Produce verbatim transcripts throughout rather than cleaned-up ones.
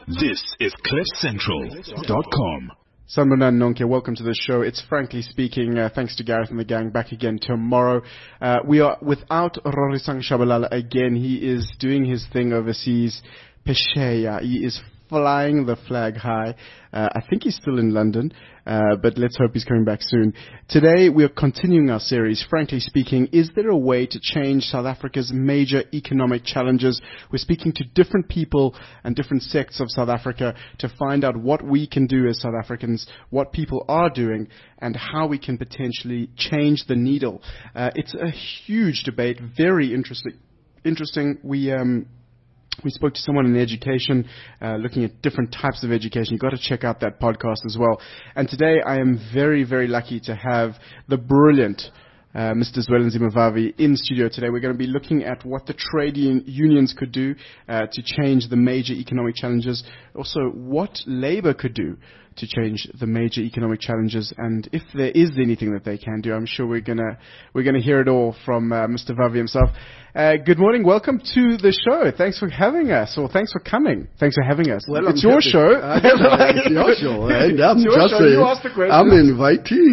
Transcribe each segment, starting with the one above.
This is cliff central dot com. Sanbonan Nonke, welcome to the show. It's Frankly Speaking. Uh, thanks to Gareth and the gang. Back again tomorrow. Uh, we are without Rorisang Shabalala again. He is doing his thing overseas. Pesheya. He is flying the flag high. Uh, I think he's still in London, uh, but let's hope he's coming back soon. Today we are continuing our series, Frankly Speaking, is there a way to change South Africa's major economic challenges? We're speaking to different people and different sects of South Africa to find out what we can do as South Africans, what people are doing, and how we can potentially change the needle. Uh, it's a huge debate, very interesting. Interesting. We um, We spoke to someone in education, uh, looking at different types of education. You've got to check out that podcast as well. And today I am very, very lucky to have the brilliant uh, Mister Zwelinzima Vavi in studio today. We're going to be looking at what the trade un- unions could do uh, to change the major economic challenges. Also, what Labour could do to change the major economic challenges, and if there is anything that they can do. I'm sure we're gonna we're gonna hear it all from uh, Mister Vavi himself. Uh, good morning, welcome to the show. Thanks for having us, or thanks for coming. Thanks for having us. Well, it's I'm your happy. show. Uh, it's your show, and I'm it's your just show. saying, You asked the question. I'm an invitee,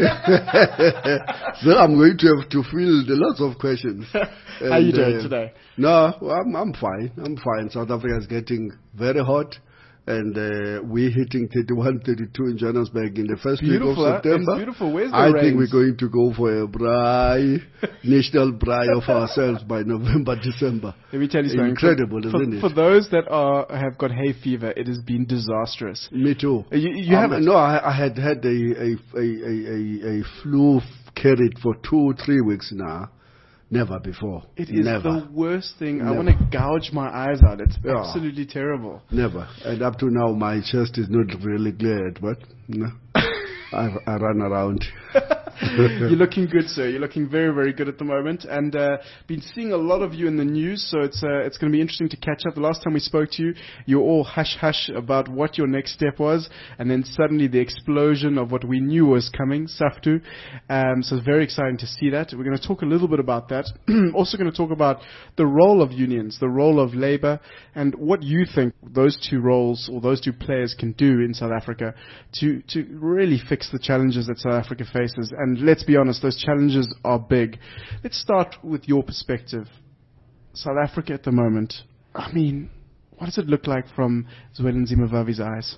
yeah. So I'm going to have to field lots of questions. How are you doing uh, today? No, I'm I'm fine. I'm fine. South Africa is getting very hot. And uh, we're hitting thirty-one, thirty-two in Johannesburg in the first beautiful, week of September. It's beautiful. Where's the I rains? think we're going to go for a braai, national braai of ourselves by November, December. Let me tell you something. Incredible, for, isn't for, it? For those that are have got hay fever, it has been disastrous. Me too. You, you um, haven't? No, I, I had had a, a, a, a, a flu carried for two, three weeks now. Never before. It is Never. the worst thing. Never. I want to gouge my eyes out. It's Yeah. absolutely terrible. Never. And up to now, my chest is not really cleared, but no. I, I run around. You're looking good, sir. You're looking very, very good at the moment. And uh, been seeing a lot of you in the news, so it's uh, it's going to be interesting to catch up. The last time we spoke to you, you were all hush-hush about what your next step was, and then suddenly the explosion of what we knew was coming, SAFTU. Um, so it's very exciting to see that. We're going to talk a little bit about that. Also going to talk about the role of unions, the role of Labour, and what you think those two roles or those two players can do in South Africa to, to really fix the challenges that South Africa faces. And let's be honest, those challenges are big. Let's start with your perspective. South Africa at the moment, I mean, what does it look like from Zwelinzima Vavi's eyes?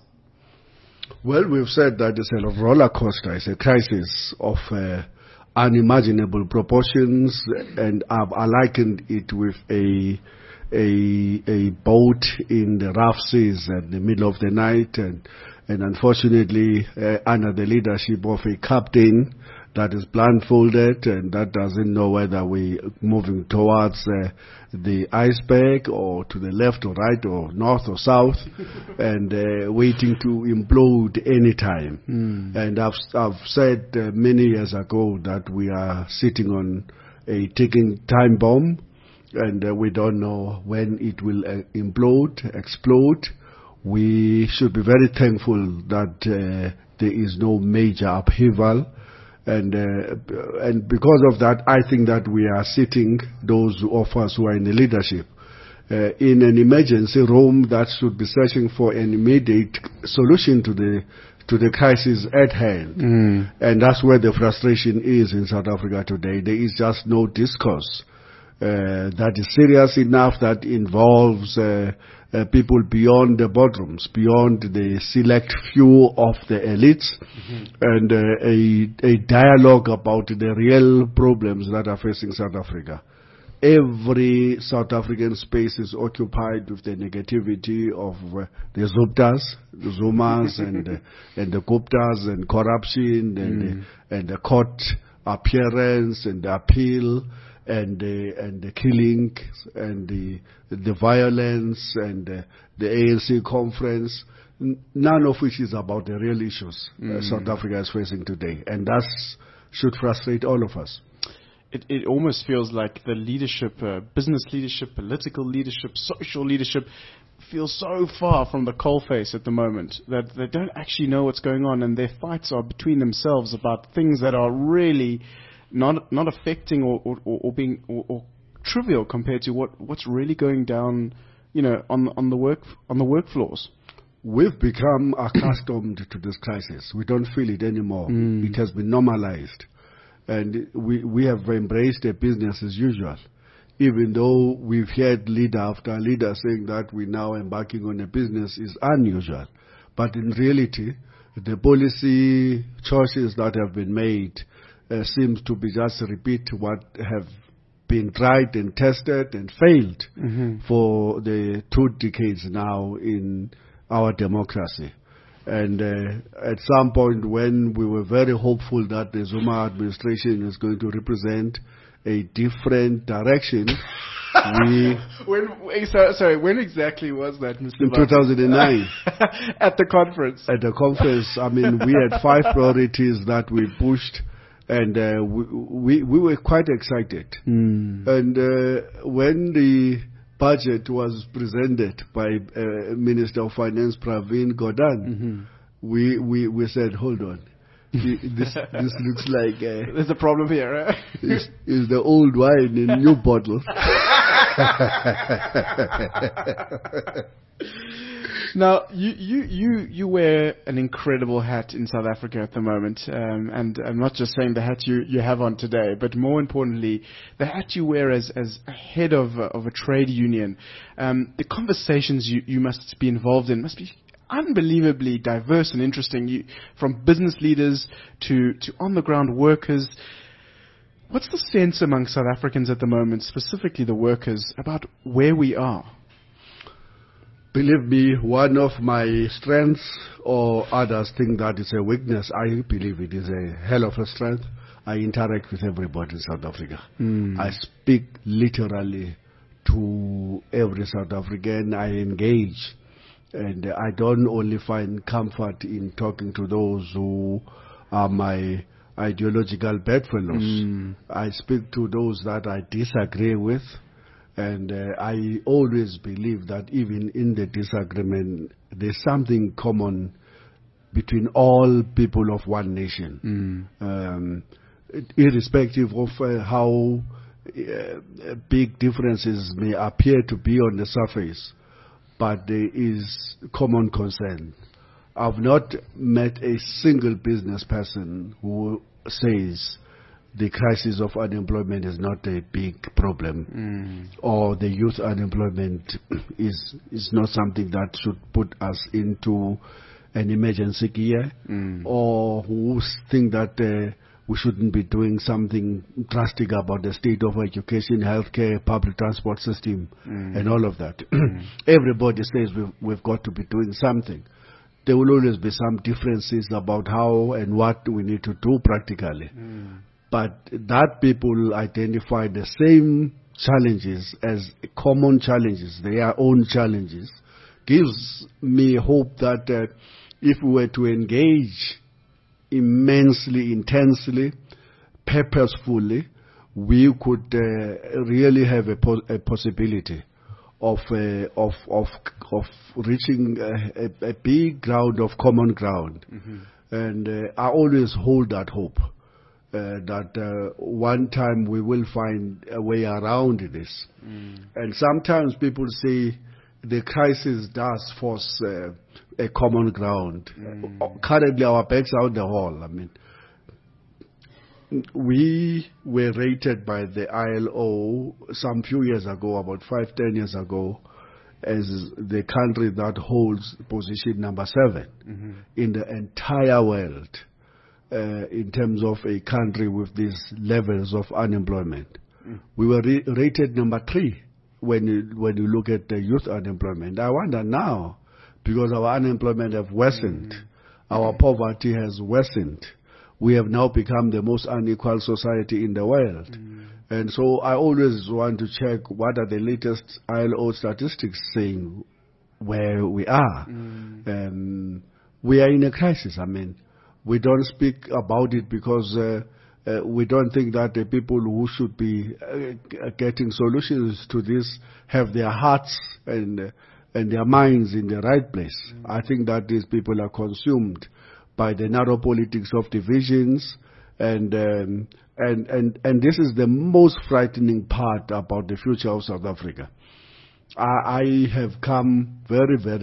Well, we've said that it's a roller coaster. It's a crisis of uh, unimaginable proportions, and I've I likened it with a a a boat in the rough seas at the middle of the night, and and unfortunately, uh, under the leadership of a captain that is blindfolded and that doesn't know whether we're moving towards uh, the iceberg or to the left or right or north or south, and uh, waiting to implode anytime. Mm. And I've, I've said uh, many years ago that we are sitting on a ticking time bomb, and uh, we don't know when it will uh, implode, explode. We should be very thankful that uh, there is no major upheaval. And uh, and because of that, I think that we are sitting, those of us who are in the leadership, uh, in an emergency room that should be searching for an immediate solution to the to the crisis at hand. Mm. And that's where the frustration is in South Africa today. There is just no discourse uh, that is serious enough, that involves uh, Uh, people beyond the boardrooms, beyond the select few of the elites, mm-hmm. and uh, a, a dialogue about the real problems that are facing South Africa. Every South African space is occupied with the negativity of uh, the Zuptas, the Zumas, and, uh, and the Guptas, and corruption, and, mm. uh, and the court appearance, and the appeal, and the and the killing, and the the violence, and uh, the A N C conference, n- none of which is about the real issues mm. uh, South Africa is facing today, and that should frustrate all of us. It it almost feels like the leadership, uh, business leadership, political leadership, social leadership, feels so far from the coalface at the moment that they don't actually know what's going on, and their fights are between themselves about things that are really not not affecting or or, or being or, or trivial compared to what, what's really going down, you know, on on the work on the work floors. we've become accustomed to this crisis. We don't feel it anymore. Mm. It has been normalized. And we, we have embraced a business as usual. Even though we've heard leader after leader saying that we're now embarking on a business is unusual. But in reality, the policy choices that have been made uh, seems to be just repeat what have been tried and tested and failed Mm-hmm. for the two decades now in our democracy. And uh, at some point when we were very hopeful that the Zuma administration is going to represent a different direction, we... When, wait, so, sorry, when exactly was that, Mister In two thousand nine. At the conference. At the conference, I mean, we had five priorities that we pushed, and uh, we, we we were quite excited. Mm. And uh, when the budget was presented by uh, Minister of Finance Pravin Gordhan, Mm-hmm. we, we we said, hold on, this this looks like uh, There's a problem here, right? is, is the old wine in new bottles. Now, you, you, you, you wear an incredible hat in South Africa at the moment, um, and I'm not just saying the hat you, you have on today, but more importantly, the hat you wear as, as a head of a, of a trade union. Um, the conversations you, you must be involved in must be unbelievably diverse and interesting, you, from business leaders to, to on-the-ground workers. What's the sense among South Africans at the moment, specifically the workers, about where we are? Believe me, one of my strengths, or others think that it's a weakness, I believe it is a hell of a strength. I interact with everybody in South Africa. Mm. I speak literally to every South African. I engage. And I don't only find comfort in talking to those who are my ideological bedfellows. Mm. I speak to those that I disagree with. And uh, I always believe that even in the disagreement, there's something common between all people of one nation. Mm. Um, irrespective of uh, how uh, big differences may appear to be on the surface, but there is common concern. I've not met a single business person who says the crisis of unemployment is not a big problem, Mm. or the youth unemployment is is not something that should put us into an emergency gear, Mm. or who think that uh, we shouldn't be doing something drastic about the state of education, healthcare, public transport system, Mm. and all of that. Everybody says we've, we've got to be doing something. There will always be some differences about how and what we need to do practically. Mm. But that people identify the same challenges as common challenges, their own challenges, gives me hope that uh, if we were to engage immensely, intensely, purposefully, we could uh, really have a, po- a possibility of, uh, of of of reaching a, a, a big ground of common ground. Mm-hmm. And uh, I always hold that hope. Uh, that uh, one time we will find a way around this. Mm. And sometimes people say the crisis does force uh, a common ground. Mm. Uh, currently our backs are out the hall. I mean, we were rated by the I L O some few years ago, about five, ten years ago, as the country that holds position number seven Mm-hmm. in the entire world. Uh, in terms of a country with these levels of unemployment. Mm. We were re- rated number three when you, when you look at the youth unemployment. I wonder now, because our unemployment have worsened, mm-hmm. our mm-hmm. poverty has worsened, we have now become the most unequal society in the world. Mm-hmm. And so I always want to check what are the latest I L O statistics saying where we are. Mm-hmm. Um, we are in a crisis, I mean. We don't speak about it because uh, uh, we don't think that the people who should be uh, getting solutions to this have their hearts and uh, and their minds in the right place. Mm-hmm. I think that these people are consumed by the narrow politics of divisions, and um, and and and this is the most frightening part about the future of South Africa. I, I have come very, very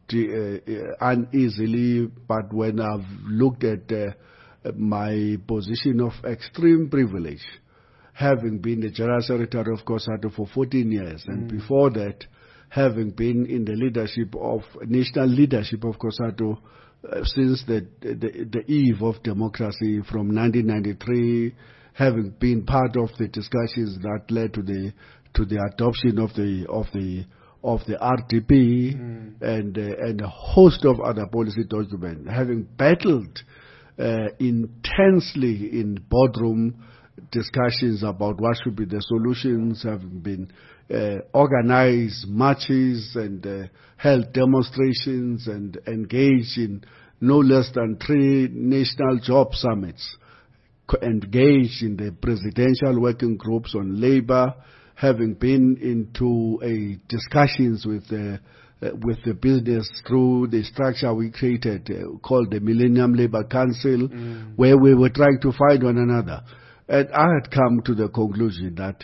uh, uneasily, but when I've looked at uh, my position of extreme privilege, having been the General Secretary of COSATU for fourteen years, and mm. before that, having been in the leadership of, national leadership of COSATU uh, since the, the, the eve of democracy from nineteen ninety-three, having been part of the discussions that led to the to the adoption of the of the of the R D P mm. and uh, and a host of other policy documents, having battled uh, intensely in boardroom discussions about what should be the solutions, having been uh, organized marches and uh, held demonstrations and engaged in no less than three national job summits, engaged in the presidential working groups on labor, having been into a discussions with the uh, with the business through the structure we created uh, called the Millennium Labour Council, mm. where we were trying to find one another. And I had come to the conclusion that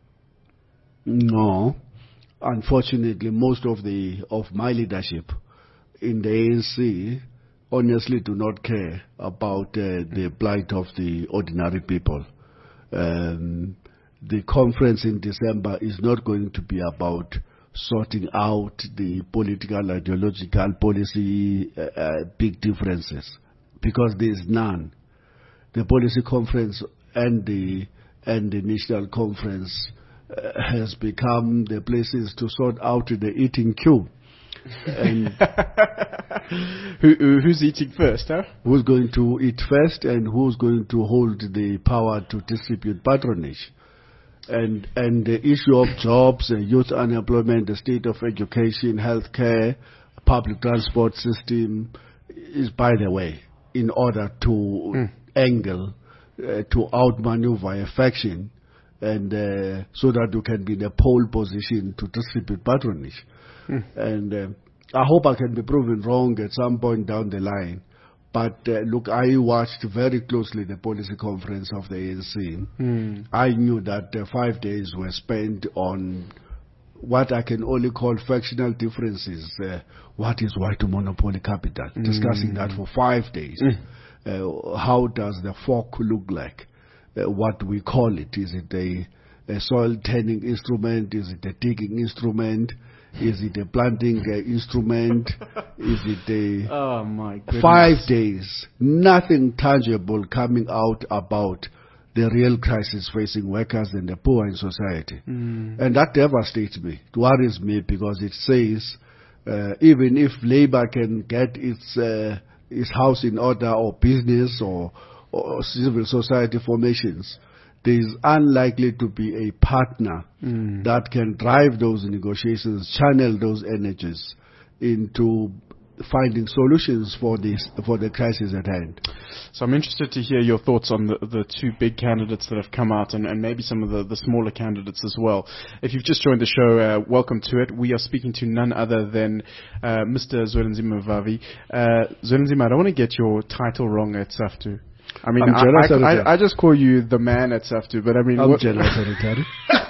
no, unfortunately, most of the of my leadership in the A N C honestly do not care about uh, the plight of the ordinary people. Um, the conference in December is not going to be about sorting out the political, ideological, policy uh, uh, big differences, because there is none. The policy conference and the and the national conference uh, has become the places to sort out the eating queue. And Who, who, who's eating first, huh? Who's going to eat first, and who's going to hold the power to distribute patronage? And and the issue of jobs, uh, youth unemployment, the state of education, healthcare, public transport system is by the way, in order to mm. angle, uh, to outmaneuver a faction, and uh, so that you can be in a pole position to distribute patronage. Mm. And uh, I hope I can be proven wrong at some point down the line. But uh, look, I watched very closely the policy conference of the A N C. Mm. I knew that uh, five days were spent on what I can only call factional differences. Uh, what is white monopoly capital? Mm. Discussing that for five days. Mm. Uh, how does the fork look like? Uh, what we call it? Is it a, a soil turning instrument? Is it a digging instrument? Is it a planting uh, instrument? Is it a... Oh, my goodness. Five days, nothing tangible coming out about the real crisis facing workers and the poor in society. Mm. And that devastates me. It worries me because it says uh, even if labor can get its, uh, its house in order, or business or, or civil society formations, there is unlikely to be a partner mm. that can drive those negotiations, channel those energies into finding solutions for this, for the crisis at hand. So I'm interested to hear your thoughts on the, the two big candidates that have come out, and, and maybe some of the, the smaller candidates as well. If you've just joined the show, uh, welcome to it. We are speaking to none other than uh, Mister Zwelinzima Vavi. Uh, Zwelinzima, I don't want to get your title wrong at SAFTU. I mean, I, I, I, I just call you the man at SAFTU, but I mean... I'm what, General Secretary.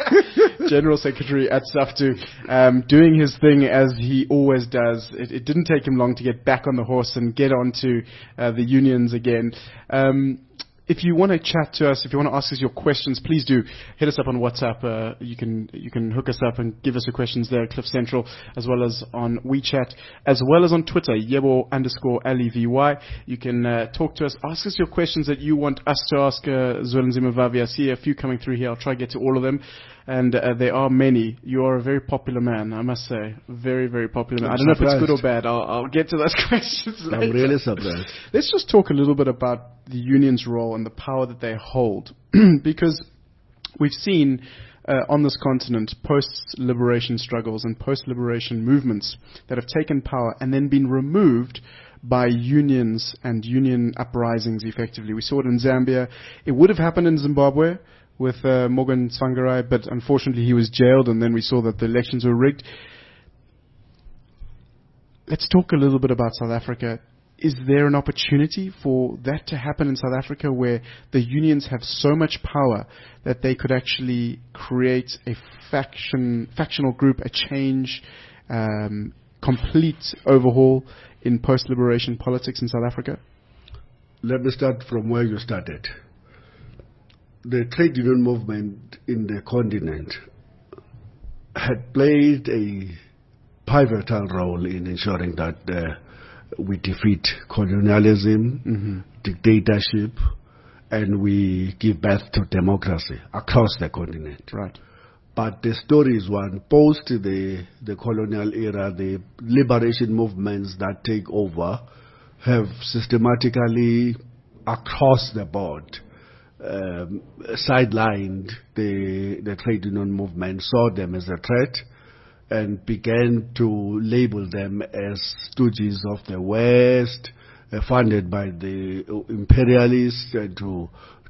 General Secretary at SAFTU, um, doing his thing as he always does. It, it didn't take him long to get back on the horse and get onto uh, the unions again. Um, if you want to chat to us, if you want to ask us your questions, please do hit us up on WhatsApp. Uh, you can you can hook us up and give us your questions there, Cliff Central, as well as on WeChat, as well as on Twitter, Yebo underscore L E V Y. You can uh, talk to us, ask us your questions that you want us to ask uh, Zwelinzima Vavi. I see a few coming through here. I'll try to get to all of them. And uh, there are many. You are a very popular man, I must say. Very, very popular man. I'm I don't surprised. know if it's good or bad. I'll, I'll get to those questions later. I'm really surprised. Let's just talk a little bit about the union's role and the power that they hold. Because we've seen uh, on this continent post-liberation struggles and post-liberation movements that have taken power and then been removed by unions and union uprisings effectively. We saw it in Zambia. It would have happened in Zimbabwe with uh, Morgan Tsvangirai, but unfortunately he was jailed, and then we saw that the elections were rigged. Let's talk a little bit about South Africa. Is there an opportunity for that to happen in South Africa, where the unions have so much power that they could actually create a faction, factional group, a change, um, complete overhaul in post-liberation politics in South Africa? Let me start from where you started. The trade union movement in the continent had played a pivotal role in ensuring that uh, we defeat colonialism, mm-hmm. dictatorship, and we give birth to democracy across the continent. Right. But the story is one. Post the, the colonial era, the liberation movements that take over have systematically, across the board, um, sidelined the, the trade union movement, saw them as a threat, and began to label them as stooges of the West, uh, funded by the imperialists, and to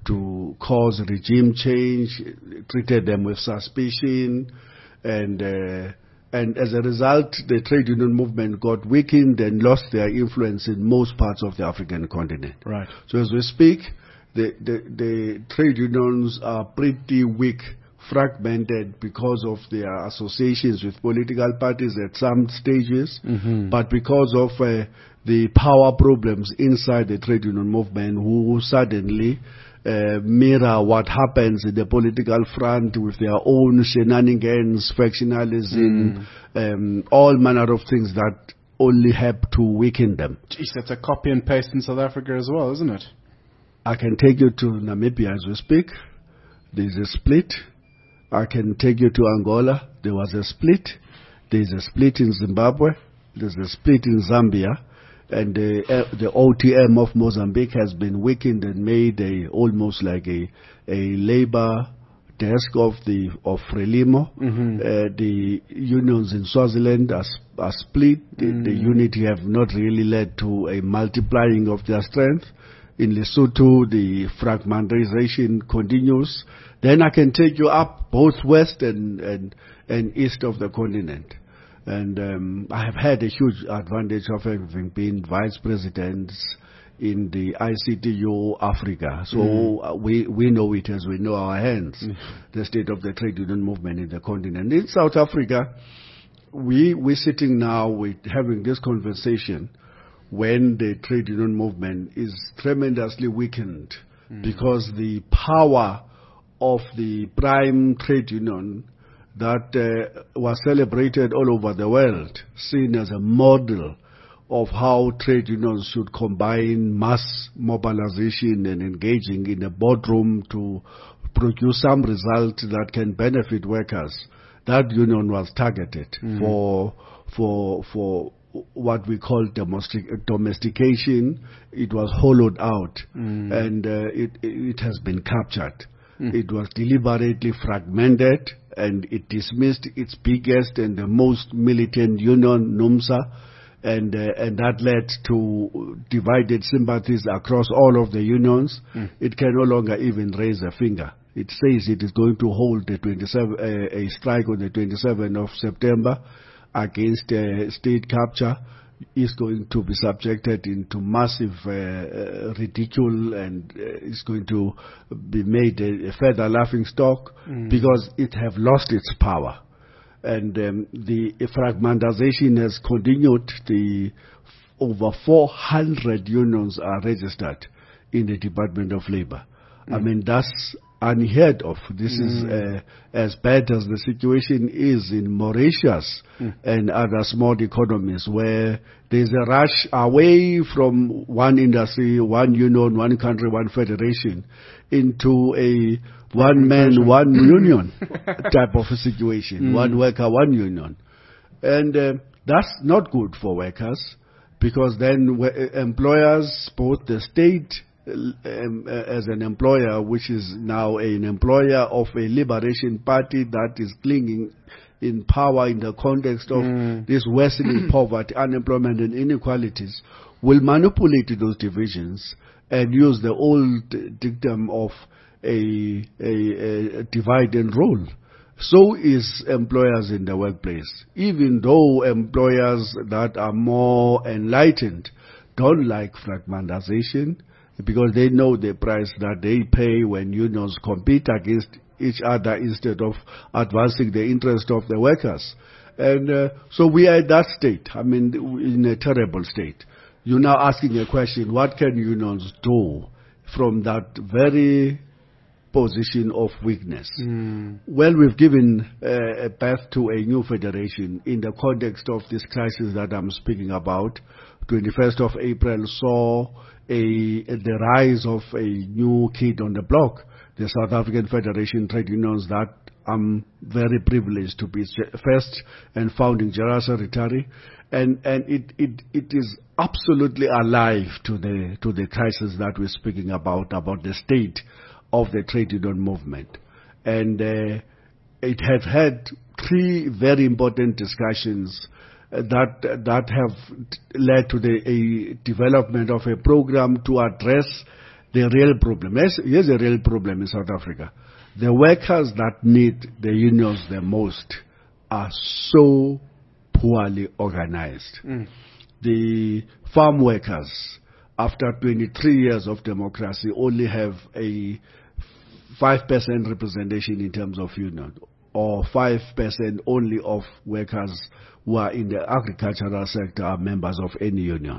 to cause regime change, treated them with suspicion, and uh, and as a result, the trade union movement got weakened and lost their influence in most parts of the African continent. Right. So as we speak, the the, the trade unions are pretty weak, fragmented because of their associations with political parties at some stages, mm-hmm. but because of uh, the power problems inside the trade union movement, who suddenly uh, mirror what happens in the political front with their own shenanigans, factionalism, mm. um, all manner of things that only help to weaken them. Geez, that's a copy and paste in South Africa as well, isn't it? I can take you to Namibia as we speak. There's a split. I can take you to Angola. There was a split. There's a split in Zimbabwe. There's a split in Zambia. And the, uh, the O T M of Mozambique has been weakened and made a, almost like a, a labor desk of the of Frelimo. Mm-hmm. Uh, the unions in Swaziland are, are split. The, mm. the unity have not really led to a multiplying of their strength. In Lesotho, the fragmentation continues. Then I can take you up both west and, and, and east of the continent. And um, I have had a huge advantage of having been vice president in the I C T U Africa. So mm. uh, we, we know it as we know our hands, mm. the state of the trade union movement in the continent. In South Africa, we, we're sitting now with having this conversation when the trade union movement is tremendously weakened mm. because the power of the prime trade union that uh, was celebrated all over the world, seen as a model of how trade unions should combine mass mobilization and engaging in a boardroom to produce some result that can benefit workers. That union was targeted mm. for for for what we call domestic, domestication. It was hollowed out, mm. and uh, it it has been captured. Mm. It was deliberately fragmented, and it dismissed its biggest and the most militant union, NUMSA, and uh, and that led to divided sympathies across all of the unions. Mm. It can no longer even raise a finger. It says it is going to hold the twenty-seven, uh, a strike on the twenty-seventh of September against uh, state capture. Is going to be subjected into massive uh, uh, ridicule, and uh, is going to be made a, a further laughing stock mm. because it have lost its power. And um, the fragmentization has continued. The over four hundred unions are registered in the Department of Labor. Mm. I mean, that's unheard of. This mm. is uh, as bad as the situation is in Mauritius mm. and other small economies, where there's a rush away from one industry, one union, one country, one federation, into a one man, one union type of a situation, mm. one worker, one union. And uh, that's not good for workers, because then employers, both the state Um, as an employer, which is now an employer of a liberation party that is clinging in power in the context of mm. this worsening poverty, unemployment, and inequalities, will manipulate those divisions and use the old dictum of a, a, a divide and rule. So is employers in the workplace. Even though employers that are more enlightened don't like fragmentization, because they know the price that they pay when unions compete against each other instead of advancing the interest of the workers. And uh, so we are at that state. I mean, in a terrible state. You're now asking a question, what can unions do from that very position of weakness? Mm. Well, we've given uh, birth to a new federation in the context of this crisis that I'm speaking about. twenty-first of April saw a, the rise of a new kid on the block, the South African Federation Trade Unions, that I'm very privileged to be first and founding general secretary, and and it, it it is absolutely alive to the to the crisis that we're speaking about about the state of the trade union movement, and uh, it has had three very important discussions uh, that that have led to the a development of a program to address the real problem. Yes, here's a real problem in South Africa. The workers that need the unions the most are so poorly organized. Mm. The farm workers, after twenty-three years of democracy, only have a five percent representation in terms of union, or five percent only of workers who are in the agricultural sector are members of any union.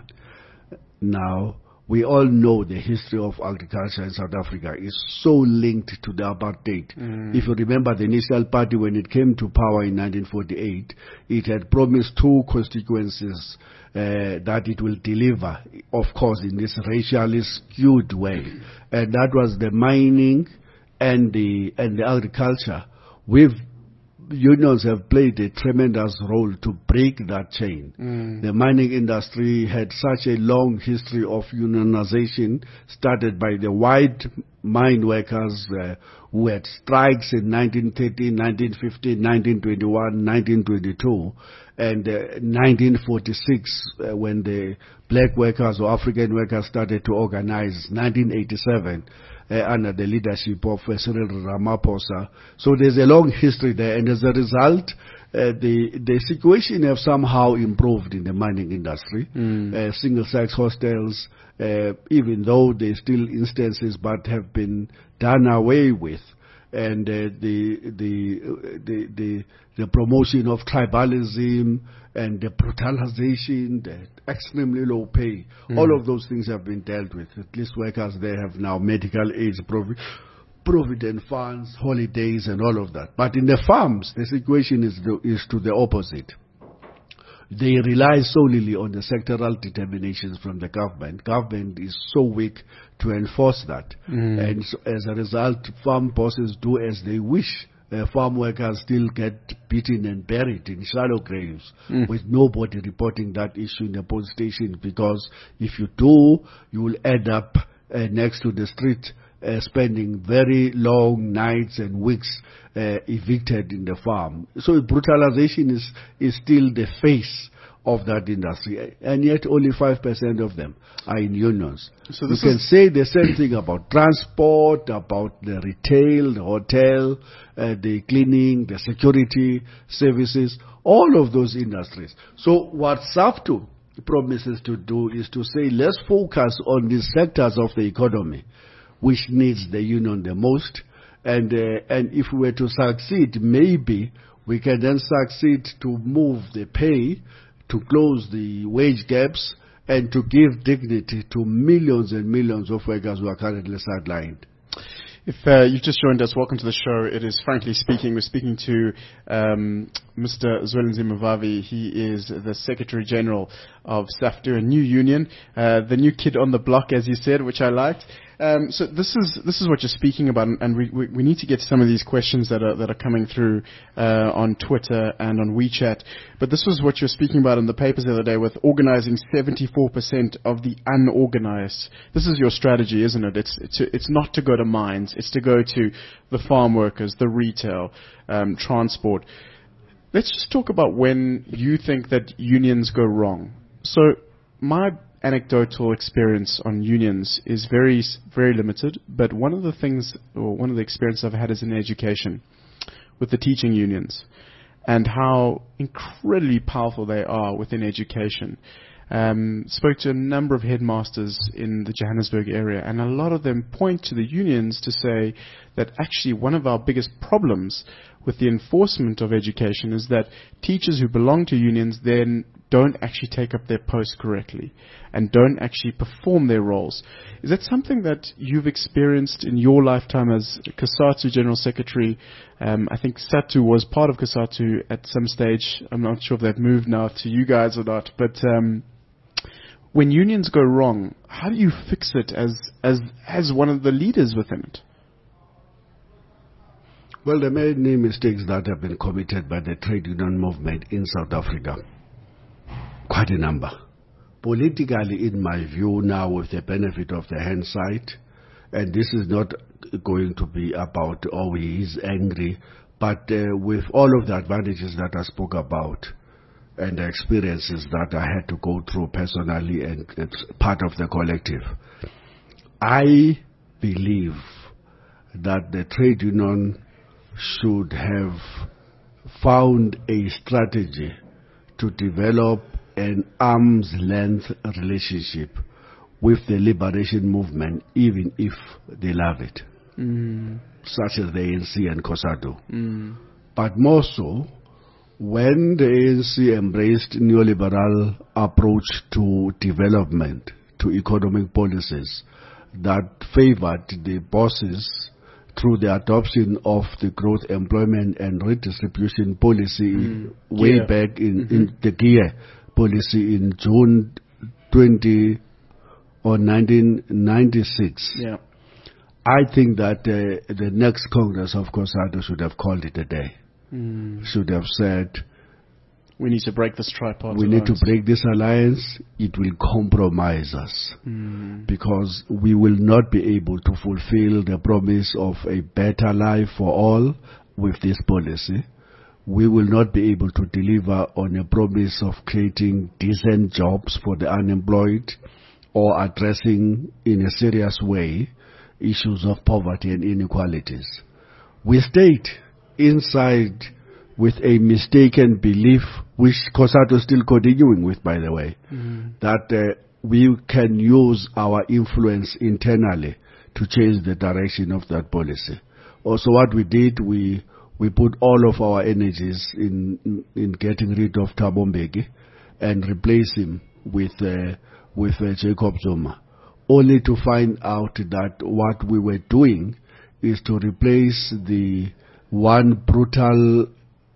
Now, we all know the history of agriculture in South Africa is so linked to the apartheid. Mm. If you remember, the National Party, when it came to power in nineteen forty-eight, it had promised two constituencies uh, that it will deliver, of course, in this racially skewed way. And that was the mining and the, and the agriculture. We've Unions have played a tremendous role to break that chain. Mm. The mining industry had such a long history of unionization, started by the white mine workers uh, who had strikes in nineteen thirty, nineteen fifty, nineteen twenty-one, nineteen twenty-two, and uh, nineteen forty-six uh, when the black workers or African workers started to organize, nineteen eighty-seven. Uh, under the leadership of uh, Cyril Ramaphosa. So there's a long history there, and as a result, uh, the the situation have somehow improved in the mining industry. Mm. Uh, single-sex hostels, uh, even though there's still instances, but have been done away with. And uh, the, the the the the promotion of tribalism and the brutalization, the extremely low pay, mm. all of those things have been dealt with. At least workers there have now medical aids, provi- provident funds, holidays, and all of that. But in the farms, the situation is the, is to the opposite. They rely solely on the sectoral determinations from the government. Government is so weak to enforce that. Mm. And so as a result, farm bosses do as they wish. Uh, farm workers still get beaten and buried in shallow graves mm. with nobody reporting that issue in the police station, because if you do, you will end up uh, next to the street uh, spending very long nights and weeks uh, evicted in the farm. So brutalization is, is still the face of that industry, and yet only five percent of them are in unions. So you can say the same thing about transport, about the retail, the hotel, uh, the cleaning, the security services, all of those industries. So what SAFTU promises to do is to say, let's focus on the sectors of the economy which needs the union the most, and uh, and if we were to succeed, maybe we can then succeed to move the pay, to close the wage gaps, and to give dignity to millions and millions of workers who are currently sidelined. If uh, you've just joined us, welcome to the show. It is Frankly Speaking. We're speaking to um, Mister Zwelinzima Vavi. He is the Secretary General of SAFTU, a new union, uh, the new kid on the block, as you said, which I liked. Um, so this is this is what you're speaking about, and we, we we need to get to some of these questions that are that are coming through uh, on Twitter and on WeChat. But this was what you're speaking about in the papers the other day, with organizing seventy-four percent of the unorganized. This is your strategy, isn't it? It's it's it's not to go to mines. It's to go to the farm workers, the retail, um, transport. Let's just talk about when you think that unions go wrong. So my anecdotal experience on unions is very, very limited, but one of the things, or one of the experiences I've had is in education with the teaching unions and how incredibly powerful they are within education. Um, spoke to a number of headmasters in the Johannesburg area, and a lot of them point to the unions to say that actually one of our biggest problems with the enforcement of education is that teachers who belong to unions then don't actually take up their posts correctly and don't actually perform their roles. Is that something that you've experienced in your lifetime as COSATU General Secretary? Um, I think SATU was part of COSATU at some stage. I'm not sure if they've moved now to you guys or not, but um, when unions go wrong, how do you fix it as, as, as one of the leaders within it? Well, there are many mistakes that have been committed by the trade union movement in South Africa. Quite a number. Politically, in my view, now with the benefit of the hindsight, and this is not going to be about, oh, he is angry, but uh, with all of the advantages that I spoke about and the experiences that I had to go through personally and it's part of the collective, I believe that the trade union should have found a strategy to develop an arm's length relationship with the liberation movement, even if they love it, mm. such as the A N C and COSATU. Mm. But more so, when the A N C embraced neoliberal approach to development, to economic policies that favored the bosses through the adoption of the growth, employment and redistribution policy mm. way yeah. back in, mm-hmm. in the GEAR policy in June twenty or nineteen ninety-six. Yeah. I think that uh, the next Congress of COSATU should have called it a day. Mm. Should have said, we need to break this tripartite We alliance. need to break this alliance. It will compromise us mm. because we will not be able to fulfill the promise of a better life for all with this policy. We will not be able to deliver on a promise of creating decent jobs for the unemployed or addressing in a serious way issues of poverty and inequalities. We stayed inside with a mistaken belief, which COSATU is still continuing with, by the way, mm. that uh, we can use our influence internally to change the direction of that policy. Also, what we did, we we put all of our energies in in, in getting rid of Thabo Mbeki and replace him with uh, with uh, Jacob Zuma, only to find out that what we were doing is to replace the one brutal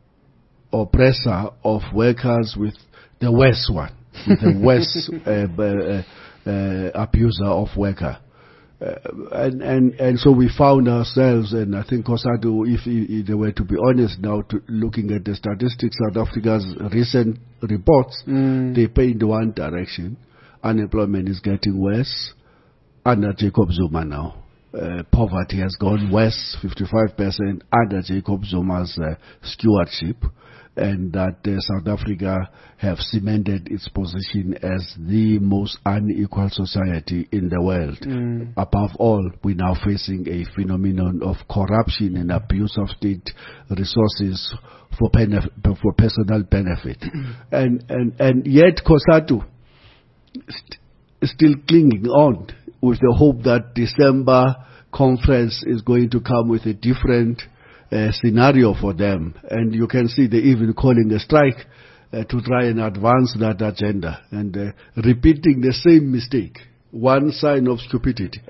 oppressor of workers with the worst one, with the worst uh, uh, uh, abuser of worker. Uh, and, and, and so we found ourselves, and I think COSATU, if, if they were to be honest now, to looking at the statistics, South Africa's recent reports, mm. they pay in one direction. Unemployment is getting worse under Jacob Zuma now. Uh, poverty has gone worse, fifty-five percent under Jacob Zuma's uh, stewardship, and that uh, South Africa have cemented its position as the most unequal society in the world. Mm. Above all, we're now facing a phenomenon of corruption and abuse of state resources for, benef- for personal benefit. and, and, and yet COSATU st- still clinging on with the hope that December conference is going to come with a different uh, scenario for them. And you can see they're even calling a strike uh, to try and advance that agenda and uh, repeating the same mistake. One sign of stupidity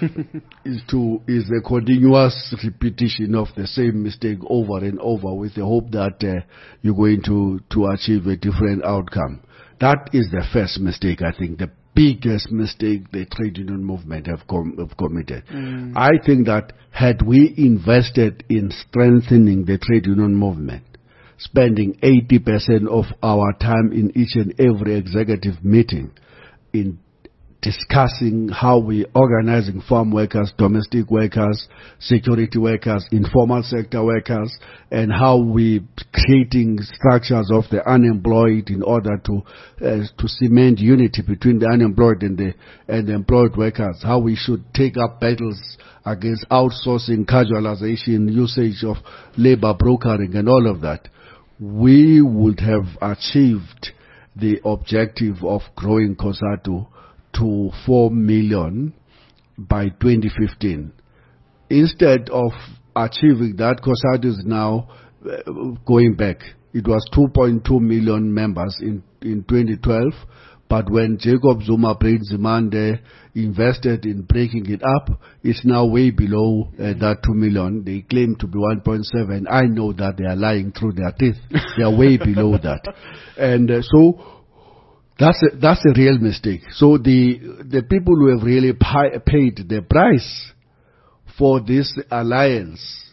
is to is a continuous repetition of the same mistake over and over with the hope that uh, you're going to, to achieve a different outcome. That is the first mistake, I think, the biggest mistake the trade union movement have, com- have committed. Mm. I think that had we invested in strengthening the trade union movement, spending eighty percent of our time in each and every executive meeting in discussing how we organizing farm workers, domestic workers, security workers, informal sector workers, and how we creating structures of the unemployed in order to uh, to cement unity between the unemployed and the and the employed workers. How we should take up battles against outsourcing, casualization, usage of labor brokering, and all of that. We would have achieved the objective of growing COSATU to four million by twenty fifteen. Instead of achieving that, COSATU is now uh, going back. It was two point two million members in, in twenty twelve, but when Jacob Zuma, Brett Zimande invested in breaking it up, it's now way below uh, that two million. They claim to be one point seven. I know that they are lying through their teeth. They are way below that. And uh, so that's a, that's a real mistake. So the, the people who have really pi- paid the price for this alliance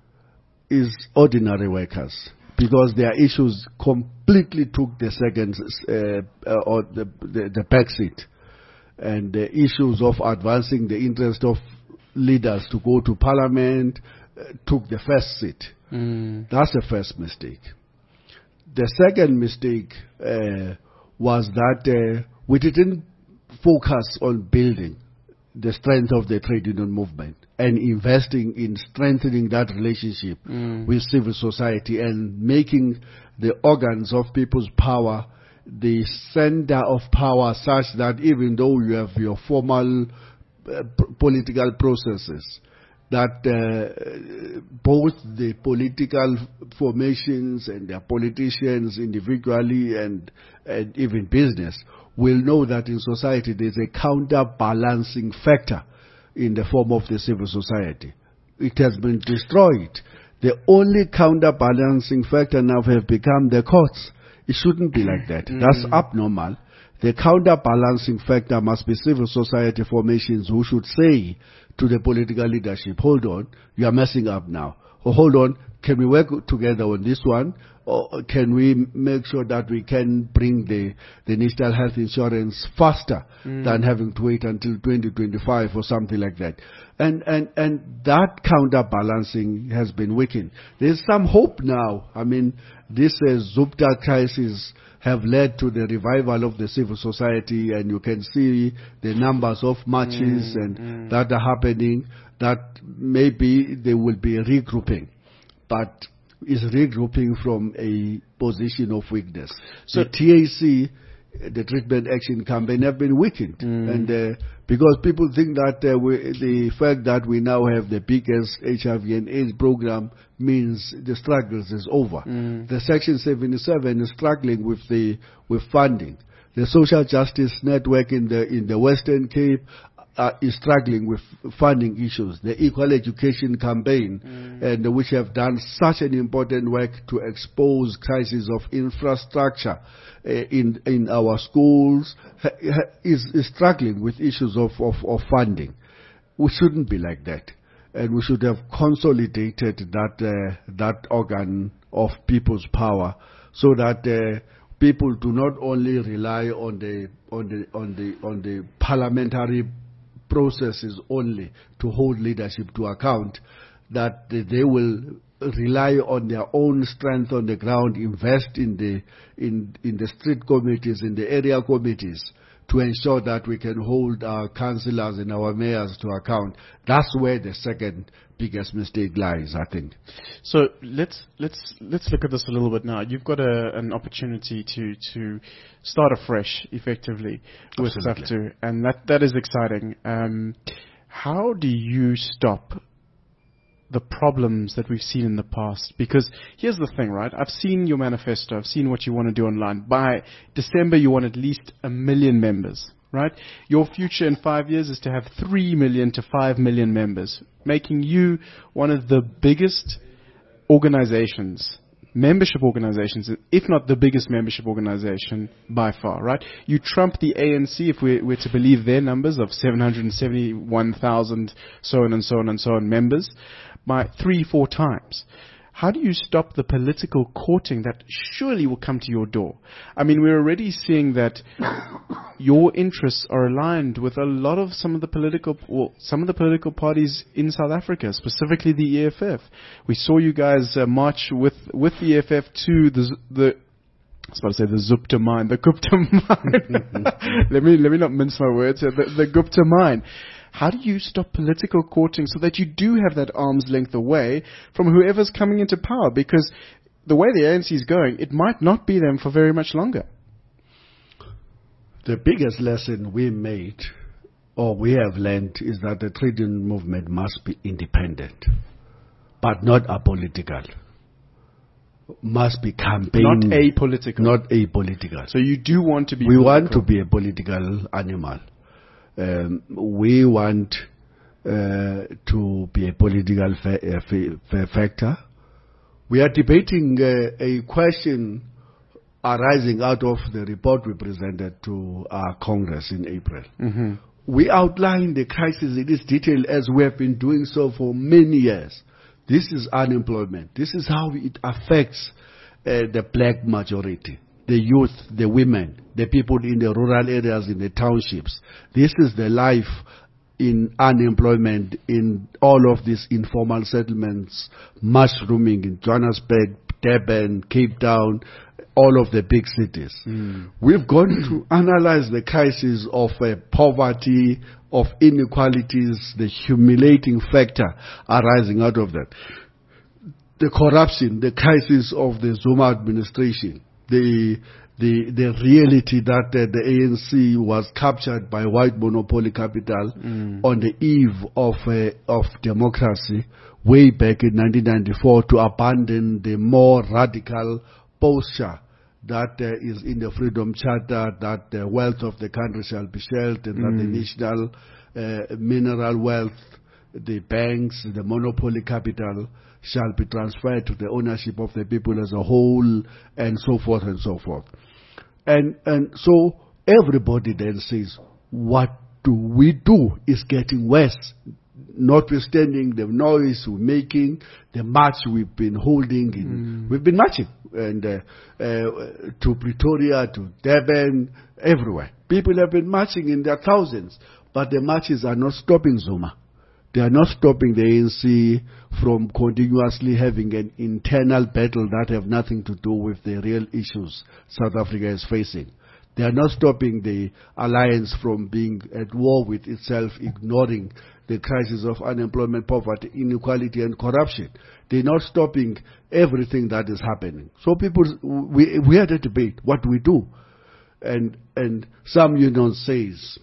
is ordinary workers, because their issues completely took the second uh, uh, or the, the, the back seat. And the issues of advancing the interest of leaders to go to parliament uh, took the first seat. Mm. That's the first mistake. The second mistake uh, was that uh, we didn't focus on building the strength of the trade union movement and investing in strengthening that relationship mm. with civil society and making the organs of people's power the center of power, such that even though you have your formal uh, p- political processes, that uh, both the political formations and their politicians individually and, and even business will know that in society there's a counterbalancing factor in the form of the civil society. It has been destroyed. The only counterbalancing factor now have become the courts. It shouldn't be like that. Mm. That's abnormal. The counterbalancing factor must be civil society formations who should say to the political leadership, hold on, you are messing up now. Or hold on, can we work together on this one? Or can we make sure that we can bring the, the national health insurance faster mm. than having to wait until twenty twenty-five or something like that? And, and, and that counterbalancing has been weakened. There's some hope now. I mean, this uh, Zupta crisis have led to the revival of the civil society, and you can see the numbers of marches mm, and mm. that are happening, that maybe they will be regrouping. But is regrouping from a position of weakness. So the T A C, the Treatment Action Campaign, have been weakened. Mm. And uh, because people think that uh, we, the fact that we now have the biggest H I V and AIDS program means the struggles is over. Mm. The Section seventy-seven is struggling with the with funding. The Social Justice Network in the in the Western Cape Uh, is struggling with funding issues. The Equal Education Campaign, mm. and uh, which have done such an important work to expose crises of infrastructure uh, in in our schools, ha, ha, is, is struggling with issues of, of, of funding. We shouldn't be like that, and we should have consolidated that uh, that organ of people's power, so that uh, people do not only rely on the on the on the on the parliamentary processes only to hold leadership to account, that they will rely on their own strength on the ground, invest in the in in the street committees, in the area committees, to ensure that we can hold our councillors and our mayors to account. That's where the second biggest mistake lies, I think. So let's let's let's look at this a little bit now. You've got a, an opportunity to to start afresh, effectively, with SAFTU, and that that is exciting. Um, how do you stop the problems that we've seen in the past? Because here's the thing, right? I've seen your manifesto. I've seen what you want to do online. By December, you want at least a million members, right? Your future in five years is to have three million to five million members, making you one of the biggest organizations, membership organizations, if not the biggest membership organization by far, right? You trump the A N C, if we were to believe their numbers of seven hundred seventy-one thousand, so on and so on and so on members, by three, four times. How do you stop the political courting that surely will come to your door? I mean, we're already seeing that your interests are aligned with a lot of some of the political, well, some of the political parties in South Africa, specifically the E F F. We saw you guys uh, march with with the E F F to the the. I was about to say the Zupta mine, the Gupta mine. let me let me not mince my words here. The, the Gupta mine. How do you stop political courting so that you do have that arm's length away from whoever's coming into power? Because the way the A N C is going, it might not be them for very much longer. The biggest lesson we made, or we have learned, is that the trade union movement must be independent, but not apolitical. Must be campaign. Not apolitical. Not apolitical. So you do want to be We political. want to be a political animal. Um, we want uh, to be a political fa- uh, fa- fa- factor. We are debating uh, a question arising out of the report we presented to our Congress in April. Mm-hmm. We outlined the crisis in its detail as we have been doing so for many years. This is unemployment. This is how it affects uh, the black majority, the youth, the women, the people in the rural areas, in the townships. This is the life in unemployment in all of these informal settlements, mushrooming in Johannesburg, Durban, Cape Town, all of the big cities. Mm. We've gone to analyze the crisis of uh, poverty, of inequalities, the humiliating factor arising out of that. The corruption, the crisis of the Zuma administration, the the the reality that uh, the A N C was captured by white monopoly capital mm. on the eve of uh, of democracy way back in nineteen ninety-four to abandon the more radical posture that uh, is in the Freedom Charter, that the wealth of the country shall be shared, and mm. that the national uh, mineral wealth, the banks, the monopoly capital shall be transferred to the ownership of the people as a whole, and so forth and so forth. And and so everybody then says, what do we do? It's getting worse. Notwithstanding the noise we're making, the march we've been holding, in, mm. we've been marching and uh, uh, to Pretoria, to Durban, everywhere. People have been marching in their thousands, but the marches are not stopping Zuma. They are not stopping the A N C from continuously having an internal battle that have nothing to do with the real issues South Africa is facing. They are not stopping the alliance from being at war with itself, ignoring the crisis of unemployment, poverty, inequality, and corruption. They're not stopping everything that is happening. So people, we we had a debate. What do we do? And and some union says,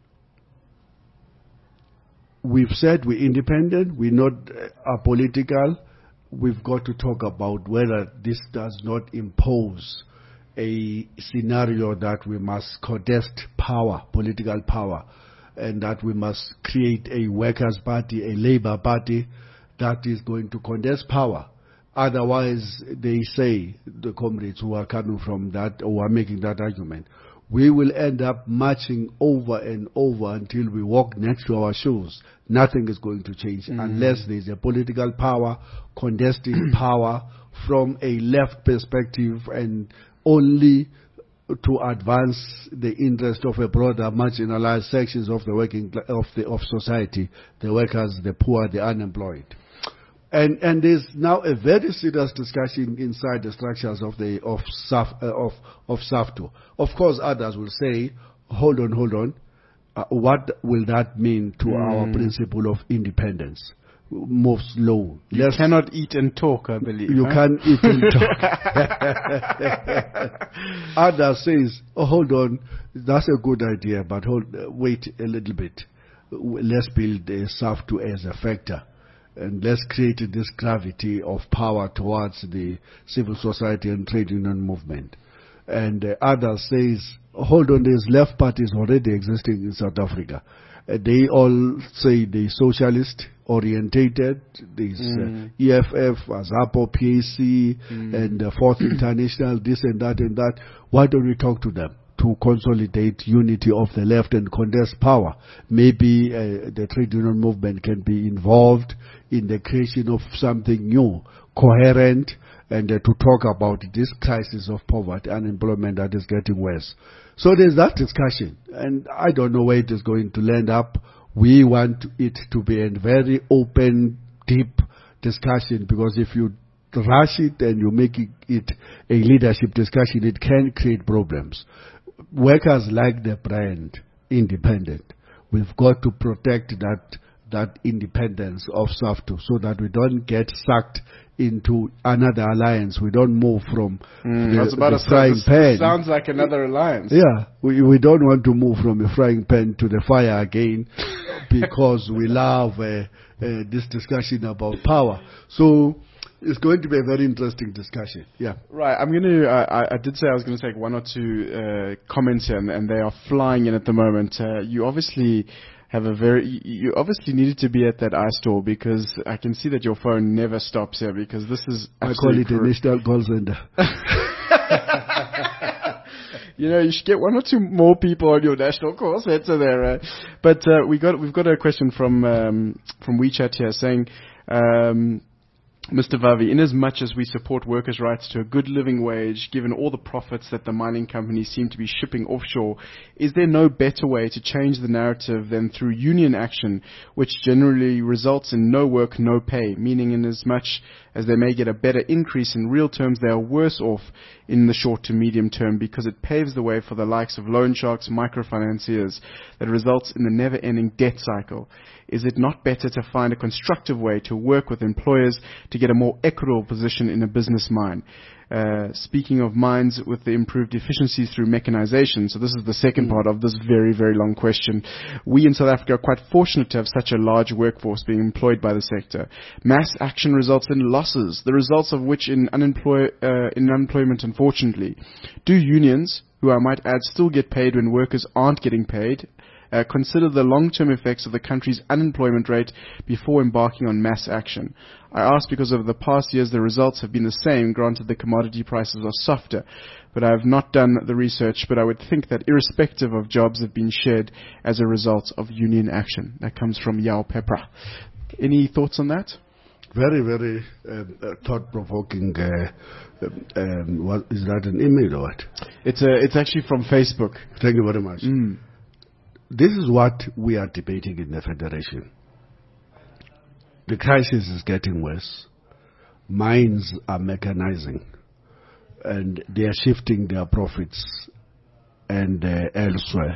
we've said we're independent, we're not uh, apolitical. We've got to talk about whether this does not impose a scenario that we must contest power, political power, and that we must create a workers' party, a labor party that is going to contest power. Otherwise, they say, the comrades who are coming from that, or are making that argument, we will end up marching over and over until we walk next to our shoes. Nothing is going to change mm-hmm. unless there's a political power contesting power from a left perspective and only to advance the interest of a broader marginalized sections of the working of the of society, the workers, the poor, the unemployed. And and there's now a very serious discussion inside the structures of the of SAF, uh, of of SAFTU. Of course, others will say, hold on, hold on. Uh, what will that mean to mm. our principle of independence? Move slow. You Let's, cannot eat and talk, I believe. You huh? can't eat and talk. Others says, oh, hold on, that's a good idea, but hold, uh, wait a little bit. Let's build a SAFTU as a factor. And let's create this gravity of power towards the civil society and trade union movement. And uh, others says, hold on, there's left parties already existing in South Africa. Uh, they all say they socialist orientated. There's mm. uh, E F F, AZAPO, P A C, mm. and uh, Fourth International, this and that and that. Why don't we talk to them to consolidate unity of the left and contest power? Maybe uh, the trade union movement can be involved in the creation of something new, coherent, and uh, to talk about this crisis of poverty, unemployment that is getting worse. So there's that discussion, and I don't know where it is going to land up. We want it to be a very open, deep discussion, because if you rush it and you make it a leadership discussion, it can create problems. Workers like the brand independent. We've got to protect that that independence of SAFTU so that we don't get sucked into another alliance. We don't move from Mm, the, I was about the to say, frying this, pan. this sounds like another alliance. Yeah, we, we don't want to move from the frying pan to the fire again because we love uh, uh, this discussion about power. So it's going to be a very interesting discussion. Yeah. Right, I'm going to, uh, I, I did say I was going to take one or two uh, comments here, and, and they are flying in at the moment. Uh, you obviously have a very, you, you obviously needed to be at that iStore because I can see that your phone never stops here because this is I call it a cor- national call center. You know, you should get one or two more people on your national call center there. Uh, but uh, we got, we've got a question from um, from WeChat here saying, um, Mister Vavi, in as much as we support workers' rights to a good living wage, given all the profits that the mining companies seem to be shipping offshore, is there no better way to change the narrative than through union action, which generally results in no work, no pay, meaning in as much as they may get a better increase in real terms, they are worse off in the short to medium term because it paves the way for the likes of loan sharks, microfinanciers, that results in the never-ending debt cycle. Is it not better to find a constructive way to work with employers to get a more equitable position in a business mine? Uh, speaking of mines with the improved efficiencies through mechanization, so this is the second part of this very, very long question. We in South Africa are quite fortunate to have such a large workforce being employed by the sector. Mass action results in losses, the results of which in, unemploy, uh, in unemployment, unfortunately. Do unions, who I might add still get paid when workers aren't getting paid, Uh, consider the long-term effects of the country's unemployment rate before embarking on mass action? I ask because over the past years the results have been the same, granted the commodity prices are softer. But I have not done the research, but I would think that irrespective of jobs have been shed as a result of union action. That comes from Yao Pepra. Any thoughts on that? Very, very um, uh, thought-provoking. Uh, um, what, is that an email or what? It's, a, it's actually from Facebook. Thank you very much. Mm. This is what we are debating in the Federation. The crisis is getting worse. Mines are mechanizing, and they are shifting their profits and uh, elsewhere.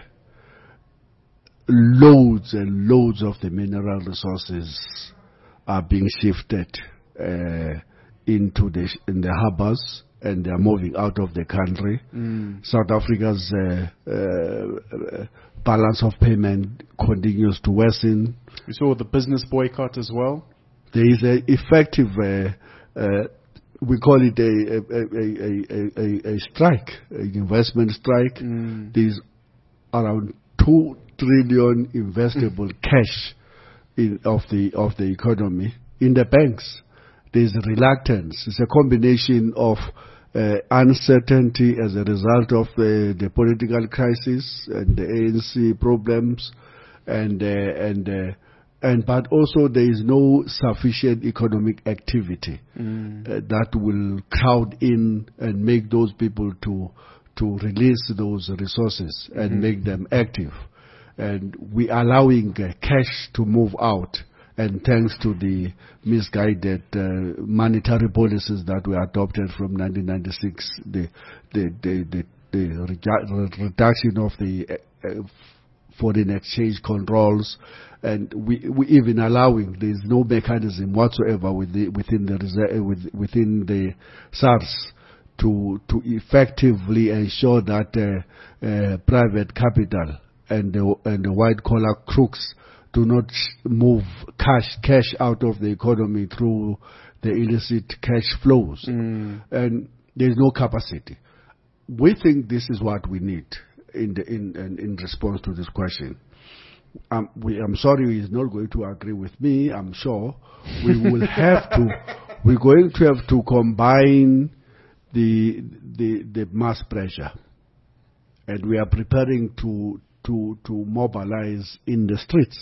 Loads and loads of the mineral resources are being shifted uh, into the in the harbors, and they are moving out of the country. Mm. South Africa's uh, uh, balance of payment continues to worsen. We saw the business boycott as well. There is an effective, uh, uh, we call it a, a, a, a, a, a strike, an investment strike. Mm. There's around two trillion investable cash in, of the of the economy in the banks. There's reluctance. It's a combination of Uh, uncertainty as a result of the, the political crisis and the A N C problems, and uh, and uh, and but also there is no sufficient economic activity mm. uh, that will crowd in and make those people to to release those resources and mm-hmm. make them active, and we are allowing uh, cash to move out. And thanks to the misguided uh, monetary policies that were adopted from nineteen ninety-six, the the the, the, the reju- reduction of the uh, foreign exchange controls, and we we even allowing there's no mechanism whatsoever with the, within the reserve, with, within the SARS to to effectively ensure that uh, uh, private capital and the and the white collar crooks do not move cash cash out of the economy through the illicit cash flows. Mm. And there is no capacity. We think this is what we need in the in in, in response to this question. Um, we, I'm sorry he's not going to agree with me. I'm sure we will have to. We're going to have to combine the the the mass pressure, and we are preparing to to to mobilize in the streets,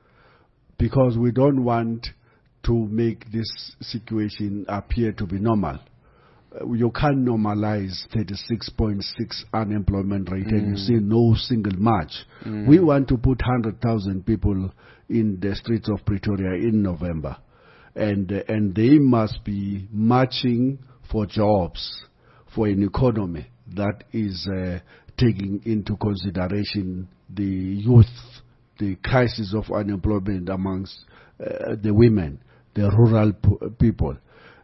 because we don't want to make this situation appear to be normal. Uh, you can't normalize thirty-six point six unemployment rate mm. and you see no single march. Mm. We want to put one hundred thousand people in the streets of Pretoria in November. And, uh, and they must be marching for jobs, for an economy that is uh, taking into consideration the youth, the crisis of unemployment amongst uh, the women, the rural p- people.